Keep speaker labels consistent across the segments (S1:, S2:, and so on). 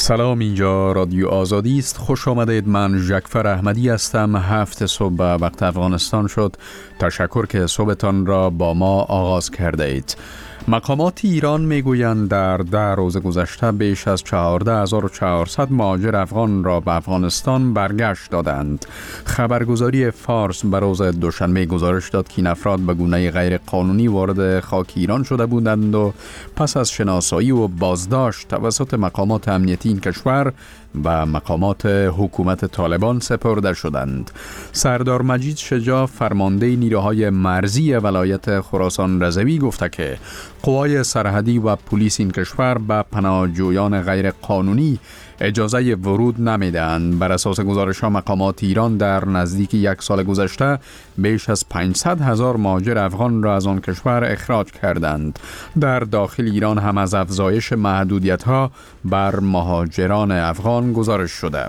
S1: سلام، اینجا رادیو آزادی است. خوش آمدید. من ژکفر احمدی هستم. 7 صبح به وقت افغانستان شد. تشکر که صبحتان را با ما آغاز کرده اید. مقامات ایران میگویند در 10 روز گذشته بیش از 14,400 مهاجر افغان را به افغانستان برگشت دادند. خبرگزاری فارس به روز دوشنبه گزارش داد که این افراد به گونه غیر قانونی وارد خاک ایران شده بودند و پس از شناسایی و بازداشت توسط مقامات امنیتی این کشور و مقامات حکومت طالبان سپرده شدند. سردار مجید شجاع فرمانده نیروهای مرزی ولایت خراسان رضوی گفته که قوای سرحدی و پلیس این کشور به پناهجویان غیر قانونی اجازه ورود نمیدهند. بر اساس گزارش ها مقامات ایران در نزدیک 1 سال گذشته بیش از 500,000 مهاجر افغان را از آن کشور اخراج کردند. در داخل ایران هم از افزایش محدودیت ها بر مهاجران افغان گزارش شده.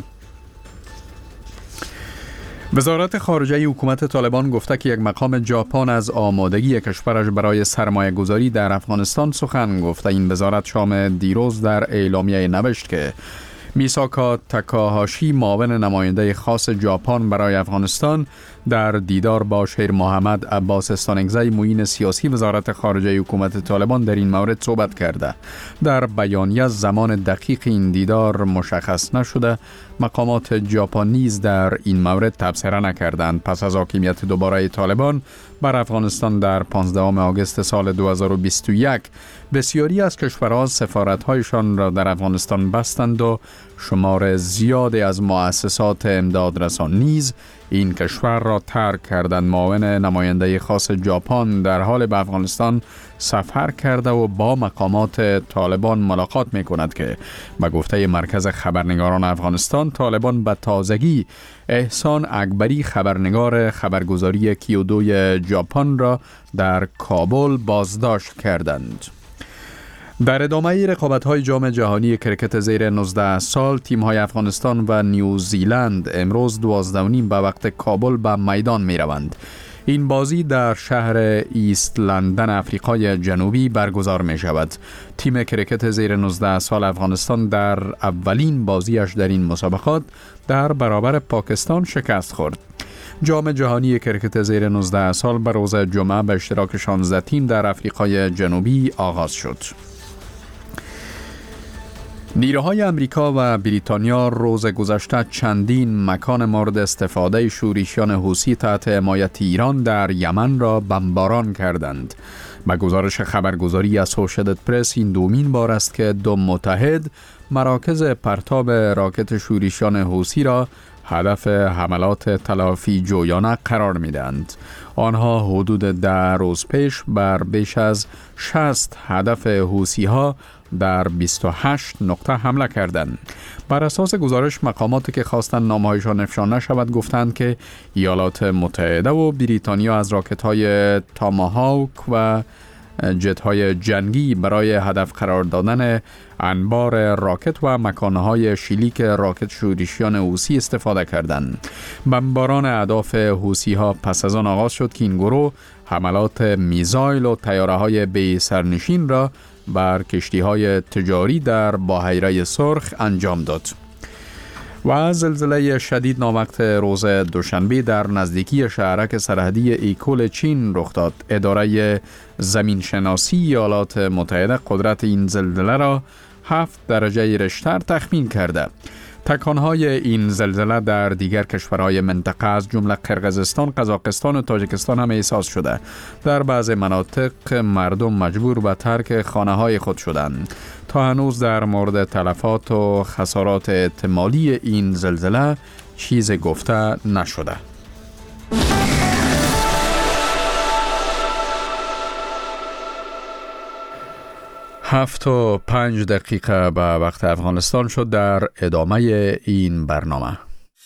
S1: وزارت خارجه حکومت طالبان گفته که یک مقام ژاپن از آمادگی کشورش برای سرمایه گذاری در افغانستان سخن گفته. این وزارت شام دیروز در اعلامیه نوشت که میساکا تاکاهاشی معاون نماینده خاص ژاپن برای افغانستان در دیدار با شیر محمد عباس استانگزی معین سیاسی وزارت خارجه حکومت طالبان در این مورد صحبت کرده. در بیانیه زمان دقیق این دیدار مشخص نشده. مقامات ژاپن نیز در این مورد تبصره نکردند. پس از حاکمیت دوباره طالبان بر افغانستان در 15 آگوست سال 2021 بسیاری از کشورها سفارت‌هایشان را در افغانستان بستند و شمار زیادی از مؤسسات امدادرسان نیز این کشور را ترک کردند. معاون نماینده خاص ژاپن در حال به افغانستان سفر کرده و با مقامات طالبان ملاقات می کند که به گفته مرکز خبرنگاران افغانستان طالبان به تازگی احسان اکبری خبرنگار خبرگزاری کیودو ژاپن را در کابل بازداشت کردند. در ادامه رقابت‌های جام جهانی کرکت زیر 19 سال تیم‌های افغانستان و نیوزیلند امروز 12:30 به وقت کابل به میدان می‌روند. این بازی در شهر ایست لندن آفریقای جنوبی برگزار می شود. تیم کرکت زیر 19 سال افغانستان در اولین بازیش در این مسابقات در برابر پاکستان شکست خورد. جام جهانی کرکت زیر 19 سال به روز جمعه به اشتراک 16 تیم در آفریقای جنوبی آغاز شد. نیروهای امریکا و بریتانیا روز گذشته چندین مکان مورد استفاده شورشیان حوثی تحت حمایت ایران در یمن را بمباران کردند. به گزارش خبرگزاری اسوشییتد پرس این دومین بار است که دو متحد مراکز پرتاب راکت شورشیان حوثی را هدف حملات تلافی جویانه قرار می‌دهند. آنها حدود 10 روز پیش بر بیش از 60 هدف حوثی‌ها در 28 نقطه حمله کردند. بر اساس گزارش مقاماتی که خواستند نامه‌هایشان افشا نشود گفتند که ایالات متحده و بریتانیا از راکت‌های تاماهاوک و جت‌های جنگی برای هدف قرار دادن انبار راکت و مکانهای شلیک راکت شورشیان حوثی استفاده کردند. بمباران اهداف حوثی‌ها پس از آن آغاز شد که این گروه حملات میزایل و طیاره‌های بی سرنشین را بر کشتی‌های تجاری در بحیره سرخ انجام داد. و زلزله شدید ناوقت روز دوشنبه در نزدیکی شهرک سرحدی ایکول چین رخ داد. اداره زمین شناسی ایالات متحده قدرت این زلزله را 7 درجه ریشتر تخمین کرده. تکانهای این زلزله در دیگر کشورهای منطقه از جمله قرقیزستان، قزاقستان و تاجیکستان هم احساس شده. در بعض مناطق مردم مجبور به ترک خانه‌های خود شدند. تا هنوز در مورد تلفات و خسارات احتمالی این زلزله چیز گفته نشده. 7:05 به وقت افغانستان شد. در ادامه این برنامه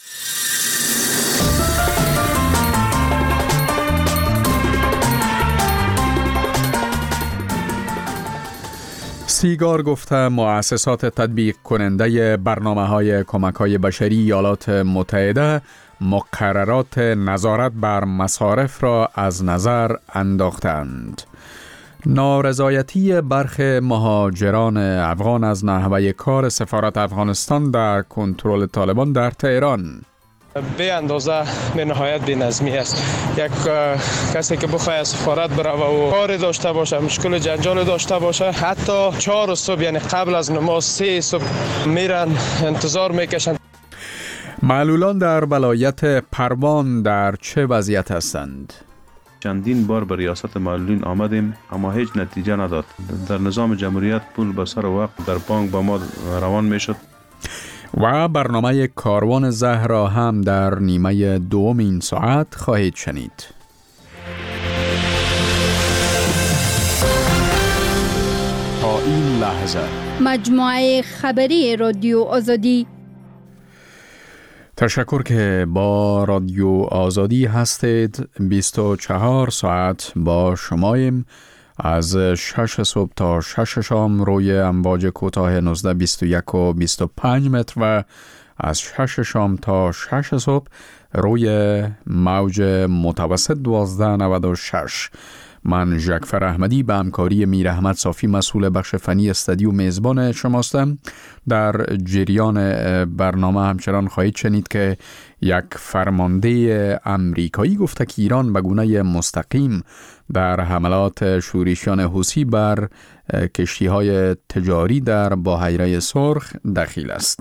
S1: سیگار گفته مؤسسات تطبیق کننده برنامه‌های کمک‌های بشری ایالات متحده مقررات نظارت بر مصارف را از نظر انداختند. نارضایتی برخی مهاجران افغان از نحوه کار سفارت افغانستان در کنترل طالبان در تهران
S2: به اندازه به نهایت بی‌نظمی است. یک کسی که بخواد از سفارت بره و کار داشته باشه، مشکل جنجال داشته باشه، حتی 4 صبح یعنی قبل از نماز 3 صبح میرن انتظار میکشن.
S1: معلولان در ولایت پروان در چه وضعیت هستند؟
S3: چندین بار به ریاست معلولین آمدیم اما هیچ نتیجه نداد. در نظام جمهوریت پول به سر وقت در بانک با ما روان میشد.
S1: و برنامه کاروان زهرا هم در نیمه دوم این ساعت خواهید شنید. تا این لحظه
S4: مجموعه خبری رادیو آزادی.
S1: تشکر که با رادیو آزادی هستید. 24 ساعت با شماییم. از 6 صبح تا 6 شام روی امواج کوتاه 19، 21 و 25 متر و از 6 شام تا 6 صبح روی موج متوسط 1296. من جعفر احمدی به همکاری میر احمد صافی مسئول بخش فنی استودیو میزبان شماستم. در جریان برنامه همچنان خواهید شنید که یک فرمانده امریکایی گفته که ایران به گونه مستقیم در حملات شورشیان حوثی بر کشتی‌های تجاری در بحیره سرخ دخیل است.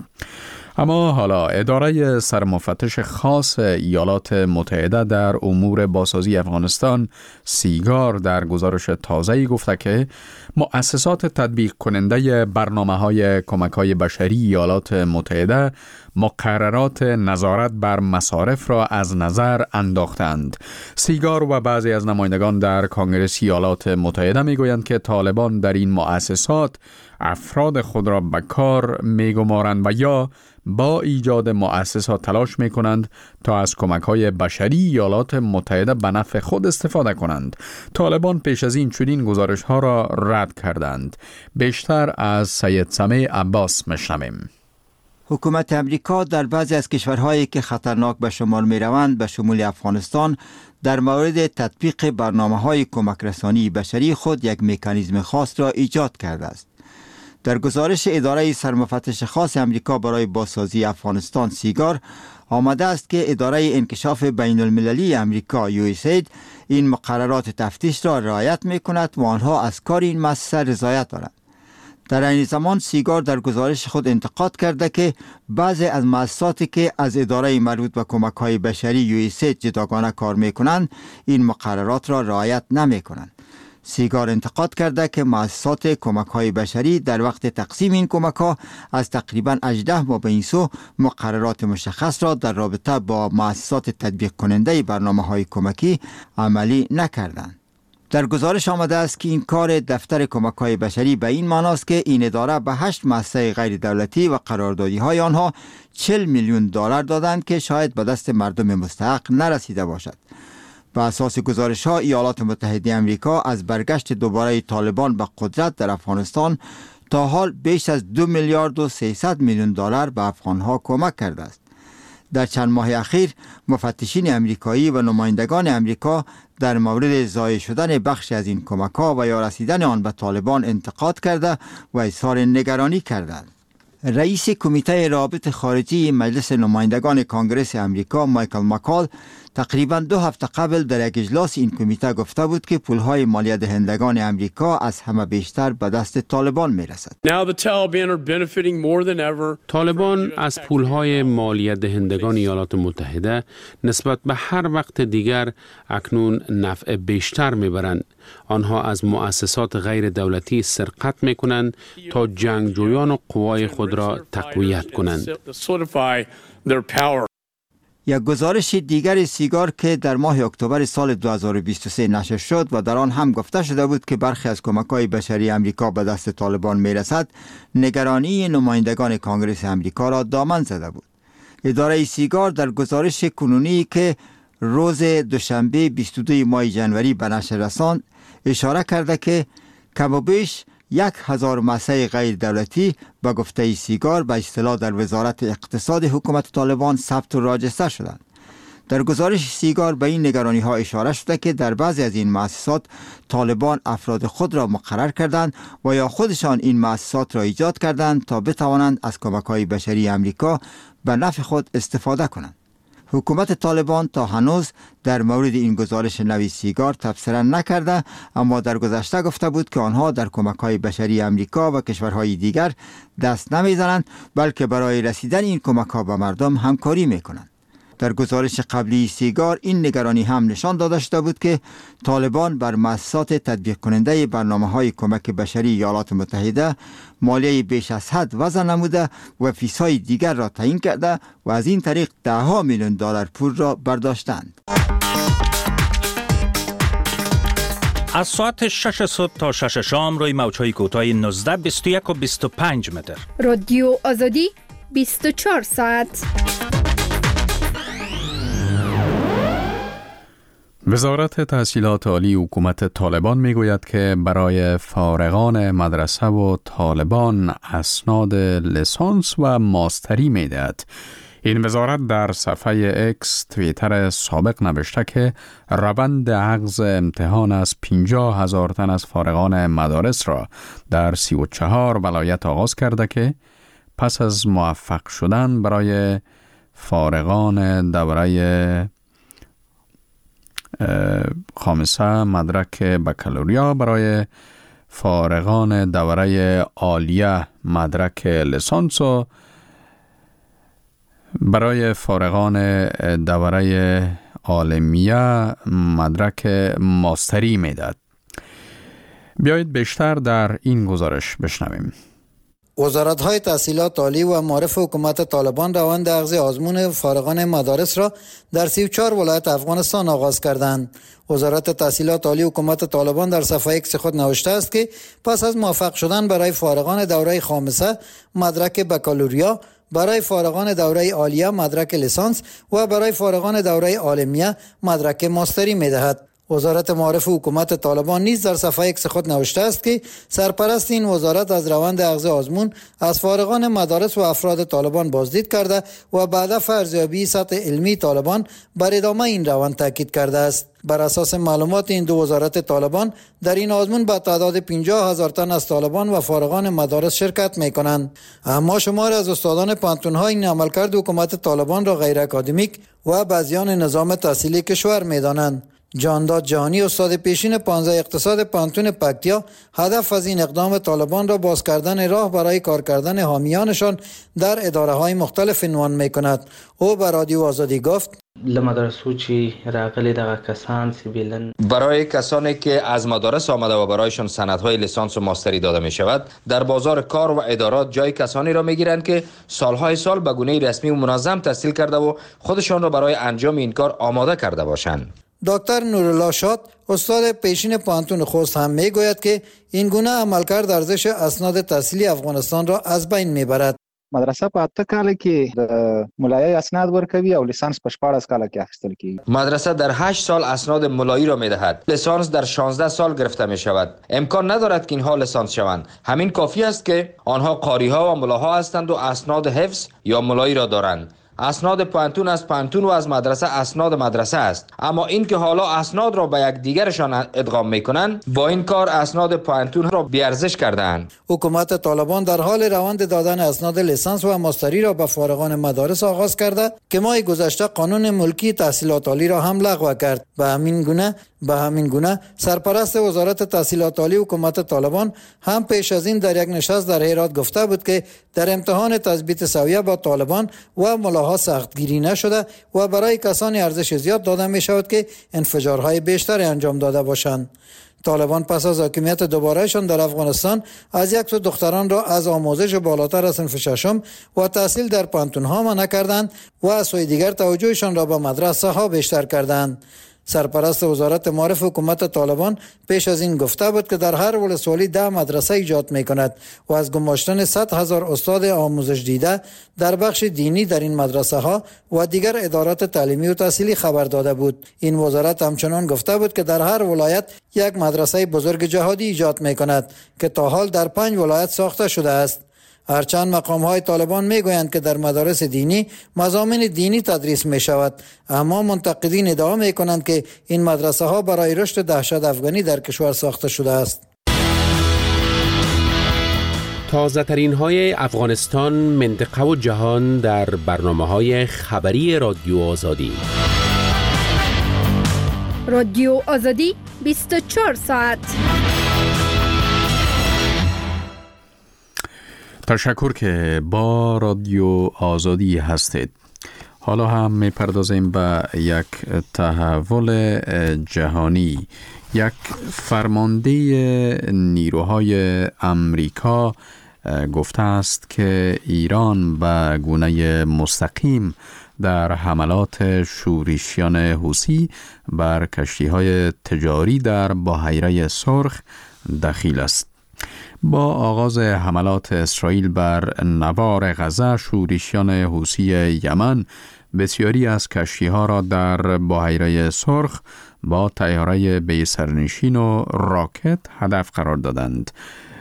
S1: اما حالا اداره سرمفتش خاص ایالات متحده در امور بازسازی افغانستان سیگار در گزارش تازه‌ای گفته که مؤسسات تطبیق کننده برنامه‌های کمک‌های بشری ایالات متحده مقررات نظارت بر مصارف را از نظر انداختند. سیگار و بعضی از نمایندگان در کنگره ایالات متحده میگویند که طالبان در این مؤسسات افراد خود را به کار میگمارند و یا با ایجاد مؤسسات تلاش میکنند تا از کمک‌های بشری ایالات متحده به نفع خود استفاده کنند. طالبان پیش از این چنین گزارش‌ها را رد کردند. بیشتر از سید سمیع عباس میشنویم.
S5: حکومت امریکا در بعضی از کشورهایی که خطرناک به شمار می روند به شمول افغانستان در مورد تطبیق برنامه‌های کمک رسانی بشری خود یک مکانیزم خاص را ایجاد کرده است. در گزارش اداره سرمفتش خاص امریکا برای بازسازی افغانستان سیگار آمده است که اداره انکشاف بین المللی امریکا USAID این مقررات تفتیش را رعایت می کند و آنها از کار این مؤسسه رضایت دارند. در این زمان سیگار در گزارش خود انتقاد کرده که بعضی از مؤسساتی که از اداره مربوط به کمک‌های بشری USAID جداگانه کار می‌کنند این مقررات را رعایت نمی‌کنند. سیگار انتقاد کرده که مؤسسات کمک‌های بشری در وقت تقسیم این کمک‌ها از تقریباً 18 ماه به این سو مقررات مشخص را در رابطه با مؤسسات تطبیق کننده برنامه‌های کمکی عملی نکردند. در گزارش آمده است که این کار دفتر کمک‌های بشری به این معناست که این اداره به 8 مؤسسه غیر دولتی و قراردادی‌های آنها 40 میلیون دلار دادند که شاید به دست مردم مستحق نرسیده باشد. بر اساس گزارش‌ها ایالات متحده آمریکا از برگشت دوباره طالبان به قدرت در افغانستان تا حال بیش از 2 میلیارد و 300 میلیون دلار به افغان‌ها کمک کرده است. در چند ماه اخیر مفتشین امریکایی و نمایندگان امریکا در مورد ضایع شدن بخشی از این کمک‌ها و یا رسیدن آن به طالبان انتقاد کرده و اظهار نگرانی کردند. رئیس کمیته روابط خارجی مجلس نمایندگان کنگره امریکا مایکل مکال تقریباً 2 هفته قبل در یک اجلاس این کمیته گفته بود که پولهای مالیه دهندگان امریکا از همه بیشتر به دست طالبان میرسد.
S6: طالبان از پولهای مالیه دهندگان ایالات متحده نسبت به هر وقت دیگر اکنون نفع بیشتر میبرند. آنها از مؤسسات غیر دولتی سرقت میکنند تا جنگجویان و قوای خود را تقویت کنند.
S5: یک گزارش دیگر سیگار که در ماه اکتبر سال 2023 نشر شد و در آن هم گفته شده بود که برخی از کمک‌های بشری امریکا به دست طالبان میرسد، نگرانی نمایندگان کنگره امریکا را دامن زده بود. اداره سیگار در گزارش کنونی که روز دوشنبه 22 ماه ژانویه به نشر رساند اشاره کرده که کم و بیش 1000 مؤسسه غیر دولتی به گفته سیگار به اصطلاح در وزارت اقتصاد حکومت طالبان ثبت و راجستر شدند. در گزارش سیگار به این نگرانی ها اشاره شده که در بعضی از این مؤسسات طالبان افراد خود را مقرر کردند و یا خودشان این مؤسسات را ایجاد کردند تا بتوانند از کمک‌های بشری امریکا به نفع خود استفاده کنند. حکومت طالبان تا هنوز در مورد این گزارش نوی سیگار تبصره نکرده، اما در گذشته گفته بود که آنها در کمک‌های بشری امریکا و کشورهای دیگر دست نمیزنند، بلکه برای رسیدن این کمک‌ها به مردم همکاری میکنند. در گزارش قبلی سیگار این نگرانی هم نشان داده شده بود که طالبان بر مؤسسات تطبیق کننده برنامه‌های کمک بشری ایالات متحده مالیه بیش از حد وضع نموده و فیس‌های دیگر را تعیین کرده و از این طریق $10 میلیون پول را برداشتند.
S7: از ساعت 6 صبح تا 6 شام روی موج‌های کوتاه 19، 21 و 25 متر.
S4: رادیو آزادی 24 ساعت.
S1: وزارت تحصیلات عالی حکومت طالبان میگوید که برای فارغان مدرسه و طالبان اسناد لیسانس و ماستری میدهد. این وزارت در صفحه اکس توییتر سابق نوشته که روند اخذ امتحان از 50,000 تن از فارغان مدارس را در 34 ولایت آغاز کرده که پس از موفق شدن برای فارغان دوره خامسه مدرک بکالوریا، برای فارغان دوره عالیه مدرک لیسانس و برای فارغان دوره عالمیه مدرک ماستری میداد. بیایید بیشتر در این گزارش بشنویم.
S8: وزارت‌های تحصیلات عالی و معارف حکومت طالبان روند اخذ آزمون فارغان مدارس را در 34 ولایت افغانستان آغاز کردند. وزارت تحصیلات عالی حکومت طالبان در صفحه اکس خود نوشته است که پس از موفق شدن برای فارغان دوره خامسه مدرک بکالوریا، برای فارغان دوره عالیه مدرک لیسانس و برای فارغان دوره عالمیه مدرک ماستری می‌دهد. وزارت معارف حکومت طالبان نیز در صفحه اکس خود نوشته است که سرپرست این وزارت از روند اخذ آزمون از فارغان مدارس و افراد طالبان بازدید کرده و بعد ارزیابی سطح علمی طالبان بر ادامه این روند تاکید کرده است. بر اساس معلومات این دو وزارت طالبان در این آزمون به تعداد 50,000 تن از طالبان و فارغان مدارس شرکت می کنند. اما شمار از استادان پانتون‌ها این عملکرد حکومت طالبان را غیر اکادمیک و بعضیان نظام تحصیلی کشور می دانند. جانداد جهانی استاد پیشین 15 اقتصاد پانتون پکتیا هدف از این اقدام طالبان را باز کردن راه برای کار کردن حامیانشان در اداره های مختلف عنوان می کند. او به رادیو آزادی گفت
S9: لمدرسو چی راغلی دغه کسان سیبیلن
S10: برای کسانی که از مدارس آمده و برایشان سندهای لیسانس و ماستری داده می شود در بازار کار و ادارات جای کسانی را می گیرند که سالهای سال به گونه رسمی و منظم تحصیل کرده و خودشان را برای انجام این کار آماده کرده باشند.
S8: دکتر نورالله شاد استاد پیشین پانتون خوست هم می گوید که این گونه عملکرد ارزش اسناد تحصیلی افغانستان را از بین می برد.
S11: مدرسه په 8 کال کې د ملایي اسناد ورکوي او لیسانس په 14 کال کې اخیستل کیږي.
S10: مدرسه در 8 سال اسناد ملایی را میدهد. لیسانس در 16 سال گرفته می شود. امکان ندارد که اینها لیسانس شوند. همین کافی است که آنها قاری ها و ملاها هستند و اسناد حفظ یا ملایی را دارند. اسناد پانتون از پانتون و از مدرسه اسناد مدرسه است، اما این که حالا اسناد را به یک دیگرشان ادغام میکنند با این کار اسناد پانتون را بی‌ارزش کردند.
S8: حکومت طالبان در حال روند دادن اسناد لیسانس و ماستری را به فارغان مدارس آغاز کرده که ماه گذشته قانون ملکی تحصیلات عالی را هم لغو کرد. به همین گونه سرپرست وزارت تحصیلات عالی حکومت طالبان هم پیش از این در یک نشست در هرات گفته بود که در امتحان تثبیت سویه با طالبان و ملاها سختگیری نشده و برای کسانی ارزش زیاد داده می شود که انفجارهای بیشتر انجام داده باشند. طالبان پس از حاکمیت دوبارهشان در افغانستان از یک سو دختران را از آموزش بالاتر از صنف ششم و تحصیل در پانتون‌ها منع کردند و از سوی دیگر توجهشان را به مدرسه ها بیشتر کردند. سرپرست وزارت معارف حکومت طالبان پیش از این گفته بود که در هر ولسوالی 10 مدرسه ایجاد می کند و از گماشتن 100,000 استاد آموزش دیده در بخش دینی در این مدرسه ها و دیگر ادارات تعلیمی و تحصیلی خبر داده بود. این وزارت همچنان گفته بود که در هر ولایت یک مدرسه بزرگ جهادی ایجاد می کند که تا حال در 5 ولایت ساخته شده است. هرچند مقام‌های طالبان میگویند که در مدارس دینی مضامین دینی تدریس می شود، اما منتقدین ادعا می کنند که این مدرسه ها برای رشد دهشت افغانی در کشور ساخته شده است.
S6: تازه ترین های افغانستان، منطقه و جهان در برنامه های خبری رادیو آزادی.
S4: رادیو آزادی 24 ساعت.
S1: تشکر که با رادیو آزادی هستید. حالا هم میپردازیم به یک تحول جهانی. یک فرمانده نیروهای امریکا گفته است که ایران به گونه مستقیم در حملات شورشیان حوثی بر کشتی‌های تجاری در بحیره سرخ دخیل است. با آغاز حملات اسرائیل بر نوار غزه، شورشیان حوثی یمن بسیاری از کشتی‌ها را در بحیره سرخ با طیاره بی سرنشین و راکت هدف قرار دادند.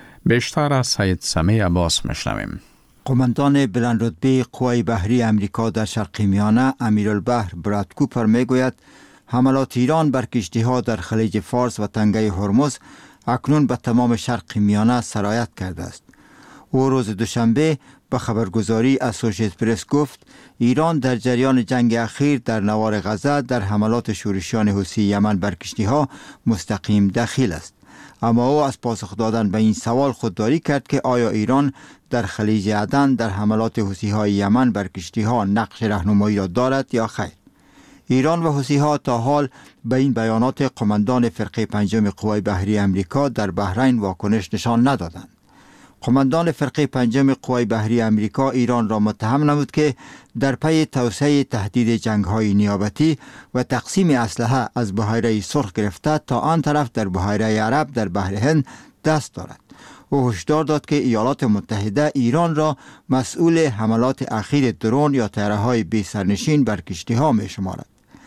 S1: بیشتر از سید سمیع عباس میشنویم.
S5: قماندان بلندرتبه قوای بحری امریکا در شرق میانه امیرالبحر براد کوپر میگوید حملات ایران بر کشتی‌ها در خلیج فارس و تنگه هرمز اکنون به تمام شرق میانه سرایت کرده است. او روز دوشنبه به خبرگزاری اسوشییتد پرس گفت ایران در جریان جنگ اخیر در نوار غزه در حملات شورشیان حوثی یمن بر کشتی‌ها مستقیم دخیل است. اما او از پاسخ دادن به این سوال خودداری کرد که آیا ایران در خلیج عدن در حملات حوثی‌های یمن بر کشتی‌ها نقش راهنمایی را دارد یا خیر. ایران و حوثی‌ها تا حال به این بیانات قماندان فرقه پنجم قوای بحری امریکا در بحرین واکنش نشان ندادند. قماندان فرقه پنجم قوای بحری امریکا ایران را متهم نمود که در پی توسعه تهدید جنگ‌های نیابتی و تقسیم اسلحه از بحیره سرخ گرفته تا آن طرف در بحیره عرب در بحر هند دست دارد. او هشدار داد که ایالات متحده ایران را مسئول حملات اخیر درون یا طیاره‌های بی سرنشین بر کشتی‌ها می‌شمارد.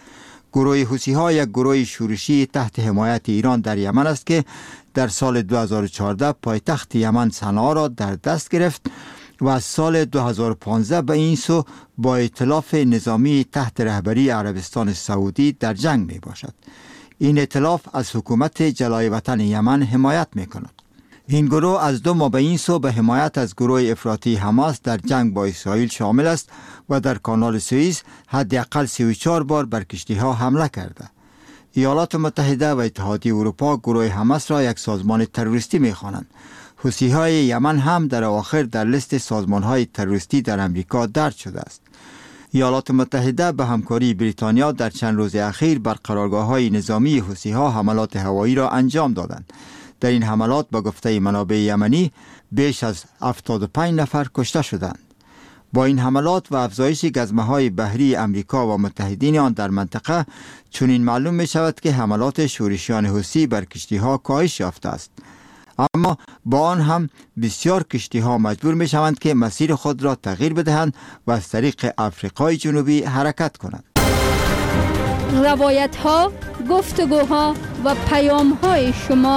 S5: گروه حوثی‌ها یک گروه شورشی تحت حمایت ایران در یمن است که در سال 2014 پایتخت یمن صنعا را در دست گرفت و از سال 2015 به این سو با ائتلاف نظامی تحت رهبری عربستان سعودی در جنگ می باشد. این ائتلاف از حکومت جلای وطن یمن حمایت می کند. این گروه از 2 ماه به این سو به حمایت از گروه افراطی حماس در جنگ با اسرائیل شامل است و در کانال سوئیس حداقل 34 بار بر کشتی‌ها حمله کرده. ایالات متحده و اتحادیه اروپا گروه حماس را یک سازمان تروریستی می‌خوانند. حوثی‌های یمن هم در اواخر در لیست سازمان‌های تروریستی در امریکا درج شده است. ایالات متحده به همکاری بریتانیا در چند روز اخیر بر قرارگاه‌های نظامی حوثی‌ها حملات هوایی را انجام دادند. در این حملات با گفته منابع یمنی بیش از 75 نفر کشته شدند. با این حملات و افزایش گزمه‌های بحری امریکا و متحدین آن در منطقه چنین معلوم می شود که حملات شورشیان حوثی بر کشتی‌ها کاهش یافته است. اما با آن هم بسیار کشتی‌ها مجبور می شوند که مسیر خود را تغییر بدهند و از طریق افریقای جنوبی حرکت کنند.
S4: روایت‌ها، گفتگوها و پیام‌های شما.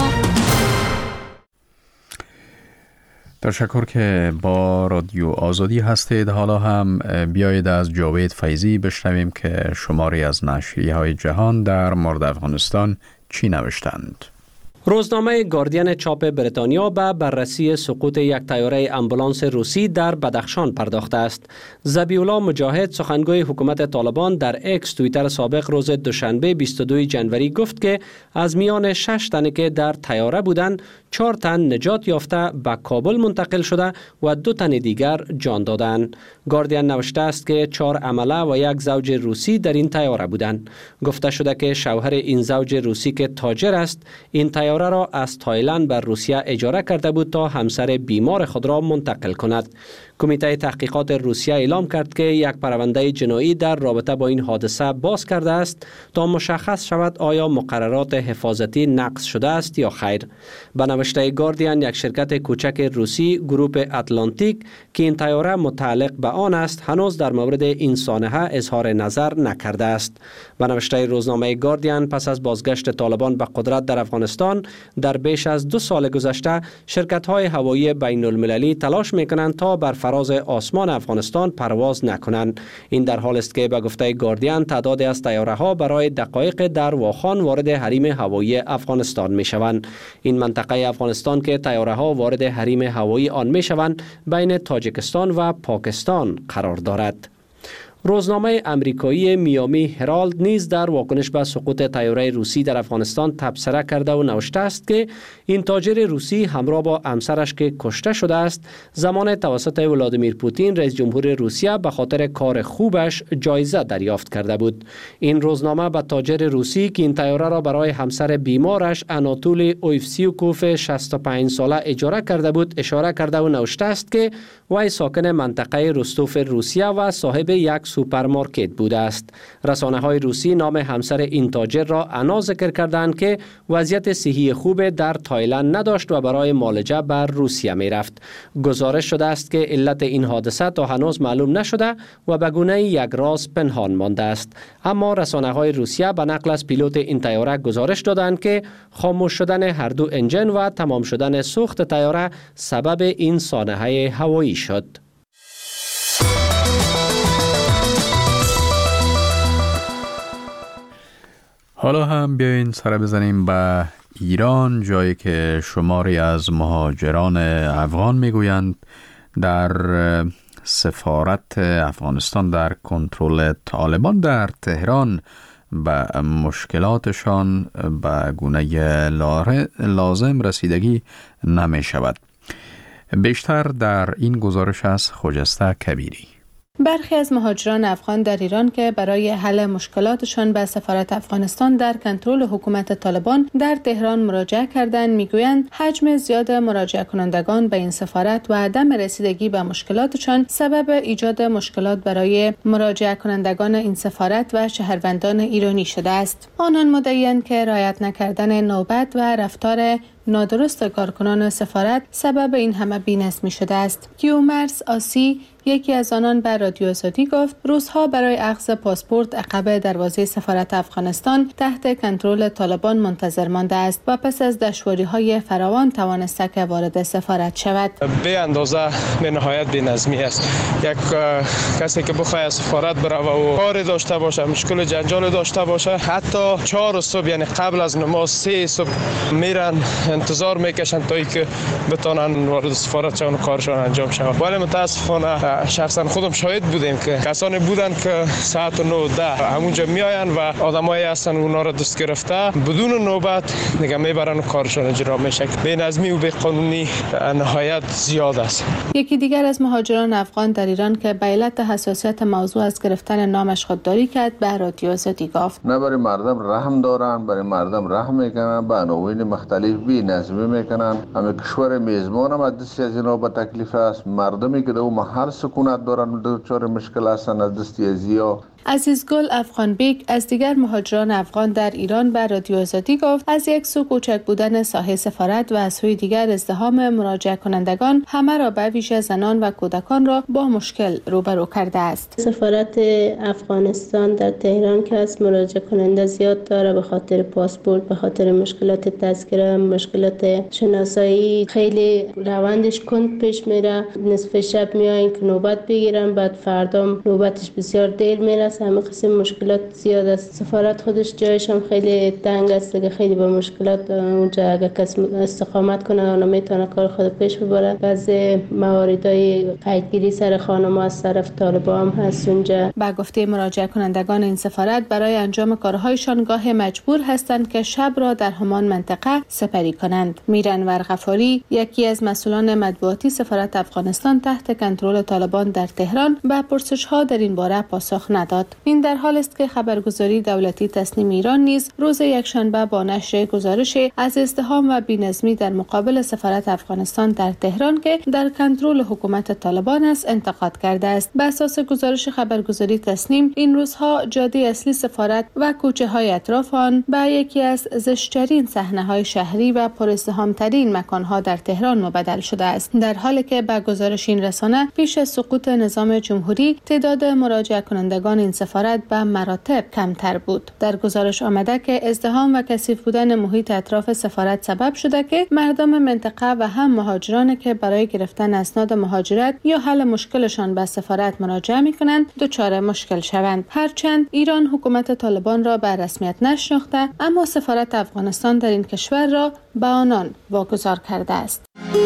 S1: تشکر که با رادیو آزادی هستید. حالا هم بیایید از جاوید فیضی بشنویم که شماری از نشریه‌های جهان در مورد افغانستان چی نوشتند.
S12: روزنامه گاردین چاپ بریتانیا به بررسی سقوط یک طیاره آمبولانس روسی در بدخشان پرداخته است. ذبیح‌الله مجاهد سخنگوی حکومت طالبان در اکس توییتر سابق روز دوشنبه 22 جنوری گفت که از میان 6 تنی که در طیاره بودند 4 تن نجات یافته به کابل منتقل شده و 2 تن دیگر جان دادند. گاردین نوشته است که 4 عمله و 1 زوج روسی در این طیاره بودند. گفته شده که شوهر این زوج روسی که تاجر است این طیاره را از تایلند بر روسیه اجاره کرده بود تا همسر بیمار خود را منتقل کند. کمیته تحقیقات روسیه اعلام کرد که یک پرونده جنایی در رابطه با این حادثه باز کرده است تا مشخص شود آیا مقررات حفاظتی نقض شده است یا خیر. به نوشته گاردین، یک شرکت کوچک روسی گروپ اتلانتیک که این طیاره متعلق به آن است هنوز در مورد این سانحه اظهار نظر نکرده است. به نوشته روزنامه گاردین، پس از بازگشت طالبان به قدرت در افغانستان، در بیش از 2 سال گذشته شرکت‌های هوایی بین المللی تلاش می‌کنند تا بر فراز آسمان افغانستان پرواز نکنند. این در حال است که به گفته گاردین تعدادی از طیاره‌ها برای دقایق در واخان وارد حریم هوایی افغانستان می‌شوند. این منطقه افغانستان که طیاره‌ها وارد حریم هوایی آن می‌شوند بین تاجیکستان و پاکستان قرار دارد. روزنامه امریکایی میامی هرالد نیز در واکنش به سقوط طیاره روسی در افغانستان تبصره کرده و نوشته است که این تاجر روسی همراه با همسرش که کشته شده است زمان توسط ولادیمیر پوتین رئیس جمهور روسیه به خاطر کار خوبش جایزه دریافت کرده بود. این روزنامه به تاجر روسی که این طیاره را برای همسر بیمارش آناتولی اویفسیوکوف 65 ساله اجاره کرده بود اشاره کرده و نوشته است که وی ساکن منطقه رستوف روسیه و صاحب یک سوپرمارکت بوده است. رسانه‌های روسی نام همسر این تاجر را انا ذکر کردند که وضعیت صحی خوب در تایلند نداشت و برای معالجه بر روسیه می رفت. گزارش شده است که علت این حادثه تا هنوز معلوم نشده و به گونه یک راز پنهان مانده است. اما رسانه‌های روسیه به نقل از پیلوت این طیاره گزارش دادند که خاموش شدن هر دو انجن و تمام شدن سوخت طیاره سبب این سانحه هوایی شد.
S1: حالا هم بیاین سر بزنیم به ایران، جایی که شماری از مهاجران افغان میگویند در سفارت افغانستان در کنترل طالبان در تهران به مشکلاتشان به گونه لازم رسیدگی نمی شود. بیشتر در این گزارش از خجسته کبیری.
S13: برخی از مهاجران افغان در ایران که برای حل مشکلاتشان به سفارت افغانستان در کنترل حکومت طالبان در تهران مراجعه کردند میگویند حجم زیاد مراجعه کنندگان به این سفارت و عدم رسیدگی به مشکلاتشان سبب ایجاد مشکلات برای مراجعه کنندگان این سفارت و شهروندان ایرانی شده است. آنان مدعی‌اند که رعایت نکردن نوبت و رفتار نادرست کارکنان سفارت سبب این همه بی‌نظمی شده است. کیومرس آسی یکی از آنان به رادیو آزادی گفت روزها برای اخذ پاسپورت عقب دروازه سفارت افغانستان تحت کنترل طالبان منتظر مانده است و پس از دشواری‌های فراوان توانسته که وارد سفارت شود.
S2: به اندازه به نهایت بی‌نظمی است. یک کسی که بخواد از سفارت بره و کار داشته باشه، مشکل جنجال داشته باشه، حتی 4 صبح یعنی قبل از نماز 3 صبح میرن انتظار میکشن تا اینکه بتونن وارد سفارت شون و کارشون انجام شود. ولی متاسفانه شخصا خودم شاهد بودیم که کسانی بودن که ساعت 9 10 همونجا میاین و آدمایی هستن اونا را دست گرفته بدون نوبت دیگه میبرن و کارشون اجرا میشه. بی‌نظمی و بی‌قانونی نهایت زیاد است.
S13: یکی دیگر از مهاجران افغان در ایران که به علت حساسیت موضوع از گرفتن نامش خودداری کرد به رادیو آزادی گفت
S14: نه برای مردم رحم دارن، برای مردم رحم میکنن، به عناوین مختلف بی‌نظمی میکنن. همه کشور میزبان هم از دستی از اینا به تکلیف است. مردمی که در محل سکونت دارن دچار مشکل هستن از دستی ازیا.
S13: عزیزگل افغان بیگ از دیگر مهاجران افغان در ایران به رادیو آزادی گفت از یک سو کوچک بودن ساحه سفارت و از سوی دیگر ازدحام مراجعه کنندگان همه را به ویژه زنان و کودکان را با مشکل روبرو کرده است.
S15: سفارت افغانستان در تهران که از مراجعه کننده زیاد داره به خاطر پاسپورت، به خاطر مشکلات تذکره، مشکلات شناسایی، خیلی روندش کند پیش میره. نصف شب میاین که نوبت بگیرن، بعد فردا نوبتش بسیار دیر میره. همه قسم مشکلات زیاد است. سفارت خودش جایش هم خیلی تنگ است که خیلی با مشکلات اونجا اگه کس استقامت کنه اون میتونه کار خود پیش ببره. بعضی مواردهای قیدگیری سر خانم از طرف طالبان هم هست اونجا.
S13: با گفته مراجعه کنندگان این سفارت برای انجام کارهایشان گاه مجبور هستند که شب را در همان منطقه سپری کنند. میرانور غفاری یکی از مسئولان مطبوعاتی سفارت افغانستان تحت کنترل طالبان در تهران به پرسش‌ها در این باره پاسخ نداد. این در حال است که خبرگزاری دولتی تصنیم ایران نیز روز یکشنبه با نشر گزارش از ازدحام و بی‌نظمی در مقابل سفارت افغانستان در تهران که در کنترل حکومت طالبان است انتقاد کرده است. بر اساس گزارش خبرگزاری تصنیم این روزها جاده اصلی سفارت و کوچه‌های اطراف آن به یکی از زشت‌ترین صحنه‌های شهری و پرازدحام‌ترین مکان‌ها در تهران مبدل شده است. در حالی که به گزارش این رسانه پیش از سقوط نظام جمهوری تعداد مراجعه کنندگان این سفارت به مراتب کمتر بود. در گزارش آمده که ازدحام و کثیف بودن محیط اطراف سفارت سبب شده که مردم منطقه و هم مهاجرانی که برای گرفتن اسناد مهاجرت یا حل مشکلشان به سفارت مراجعه می‌کنند دچار مشکل شوند. هرچند ایران حکومت طالبان را به رسمیت نشناخته، اما سفارت افغانستان در این کشور را به آنان واگذار کرده است.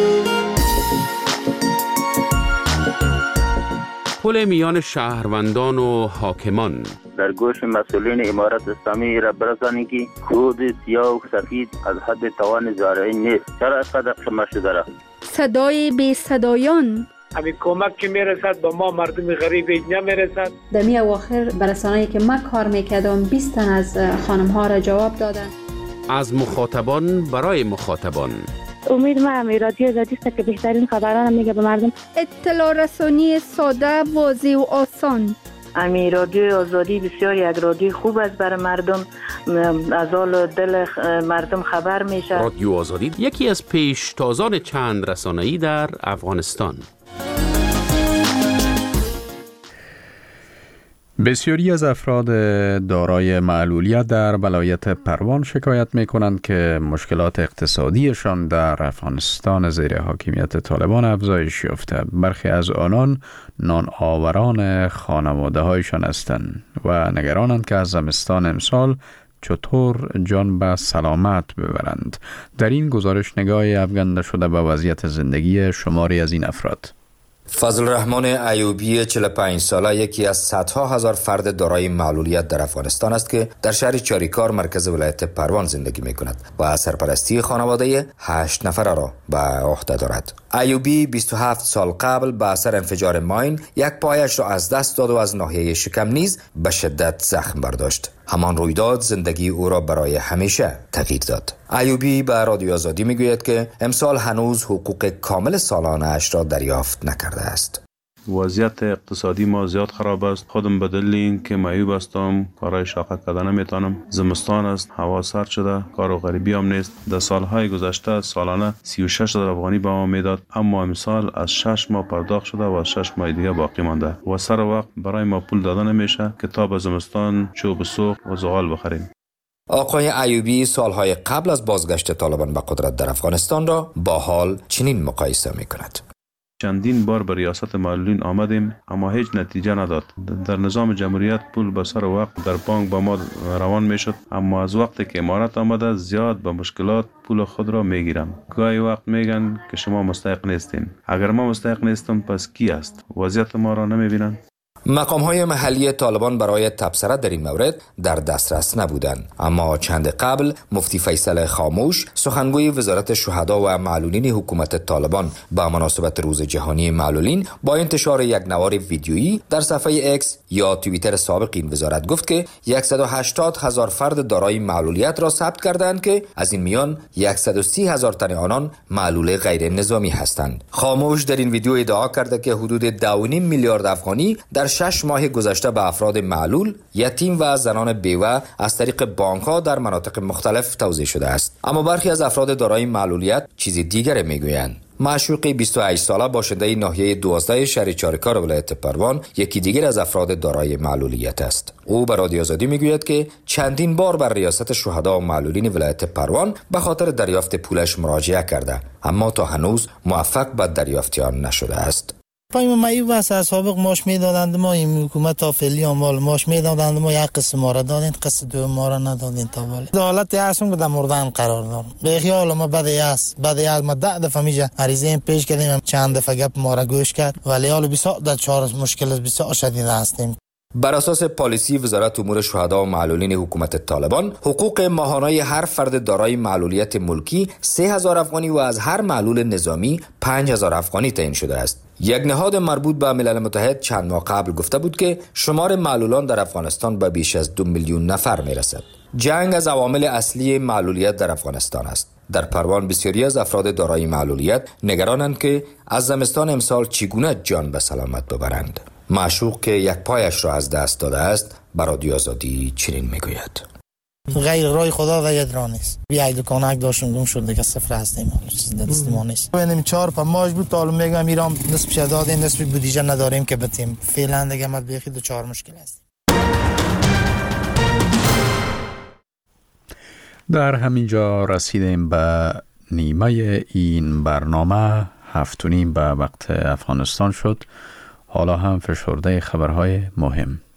S6: پل میان شهروندان و حاکمان
S16: در گوش مسئولین امارت اسلامی را برسانید که کود سیاه و سفید از حد توان زارعی نیست. چرا اینقدر شما شده را؟
S4: صدای بی صدایان
S17: همین کمک که میرسد به ما مردم غریب نمیرسد.
S18: در می اواخر برسانه‌ای که من کار میکردم 20 تن از خانم ها را جواب دادن.
S6: از مخاطبان برای مخاطبان.
S19: امید ما رادیو آزادی است که بهترین خبران میگه به مردم.
S4: اطلاع رسانی ساده، واضح و آسان.
S20: رادیو آزادی بسیار یک رادیو خوب است برای مردم، از حال دل مردم خبر میشه.
S6: رادیو آزادی یکی از پیشتازان چند رسانه‌ای در افغانستان.
S1: بسیاری از افراد دارای معلولیت در ولایت پروان شکایت می کنند که مشکلات اقتصادیشان در افغانستان زیر حاکمیت طالبان افزایش یافته. برخی از آنان نان آوران خانواده هایشان هستند و نگرانند که از زمستان امسال چطور جان به سلامت ببرند. در این گزارش نگاهی افکنده شده به وضعیت زندگی شماری از این افراد.
S10: فضل الرحمن ایوبی 45 ساله یکی از صدها هزار فرد دارای معلولیت در افغانستان است که در شهر چاریکار مرکز ولایت پروان زندگی می کند و سرپرستی خانواده 8 نفره را به عهده دارد. ایوبی 27 سال قبل به اثر انفجار ماین یک پایش را از دست داد و از ناحیه شکم نیز به شدت زخم برداشت. همان رویداد زندگی او را برای همیشه تغییر داد. ایوبی به رادیو آزادی میگوید که امسال هنوز حقوق کامل سالانه اش را دریافت نکرده است.
S3: وضعیت اقتصادی ما زیاد خراب است. خودم به دلیل اینکه معیوب هستم کارهای شاقه کردن نمیتونم. زمستان است، هوا سرد شده، کار و غریبی هم نیست. در سالهای گذشته سالانه 36,000 افغانی به ما میداد، اما امسال از 6 ماه پرداخت شده و از 6 ماه دیگه باقی مانده و سر وقت برای ما پول داده نمیشه که تا به زمستان چوب سوخت و زغال بخریم.
S10: آقای ایوبی سالهای قبل از بازگشت طالبان به قدرت در افغانستان را با حال چنین مقایسه میکند.
S3: چندین بار به ریاست معلولین آمدیم اما هیچ نتیجه نداد. در نظام جمهوریت پول به سر وقت در بانک با ما روان میشد، اما از وقتی که امارت آمده زیاد به مشکلات پول خود را میگیرم. گاهی وقت میگن که شما مستحق نیستین. اگر ما مستحق نیستم پس کی است؟ وضعیت ما را نمیبینن؟
S10: مقام‌های محلی طالبان برای تبصره در این مورد در دسترس نبودند، اما چند قبل مفتی فیصل خاموش سخنگوی وزارت شهدا و معلولین حکومت طالبان با مناسبت روز جهانی معلولین با انتشار یک نوار ویدیویی در صفحه اکس یا توییتر سابق این وزارت گفت که 180,000 فرد دارای معلولیت را ثبت کردند که از این میان 130,000 تن آنان معلول غیر نظامی هستند. خاموش در این ویدیو ادعا کرده که حدود 2.5 میلیارد افغانی در 6 ماه گذشته به افراد معلول، یتیم و زنان بیوه از طریق بانک‌ها در مناطق مختلف توزیع شده است. اما برخی از افراد دارای معلولیت چیز دیگر میگویند. معشوقی 28 ساله باشنده ناحیه 12 شهر چاریکار ولایت پروان یکی دیگر از افراد دارای معلولیت است. او به رادیو آزادی میگوید که چندین بار بر ریاست شهدا و معلولین ولایت پروان به خاطر دریافت پولش مراجعه کرده، اما تا هنوز موفق به دریافت آن نشده است.
S21: پای معیوب است. از سابق ماش میدادند، ما این حکومت تا فعلی عمال ماش میدادند، ما یک قسم ما را دادند، قسم دو ما را ندادند. تا ولی حالت هستم که در مردن قرار دارم. به خیال ما بدی است ما 10 دفعه میجه عریضه پیش کردیم، چند دفعه گپ ما را گوش کرد، ولی حالا بسیار در چهار مشکل بسیار شدید هستیم.
S10: بر اساس پالیسی وزارت امور شهدا و معلولین حکومت طالبان، حقوق ماهانه هر فرد دارای معلولیت ملکی 3,000 افغانی و از هر معلول نظامی 5,000 افغانی تعیین شده است. یک نهاد مربوط به ملل متحد چند ماه قبل گفته بود که شمار معلولان در افغانستان به بیش از 2 میلیون نفر میرسد. جنگ از عوامل اصلی معلولیت در افغانستان است. در پروان بسیاری از افراد دارای معلولیت نگرانند که از زمستان امسال چگونه جان به سلامت ببرند. معشوق که یک پایش را از دست داده است به رادیو آزادی چنین میگوید:
S21: غیر رای خدا و ید را نیست. بیاید دکانک داشتم گم شد دیگه صفر هستیم، چیز دست ما نیست. ببینیم 4 ماش بود، تا میگم ایران نصف شداد نصف بودجه نداریم که بتیم. فعلا دیگه ما بیخی دو 4 مشکل است.
S1: در همینجا رسیدیم به نیمه این برنامه. 7:30 به وقت افغانستان شد. حالا هم فشرده خبرهای مهم.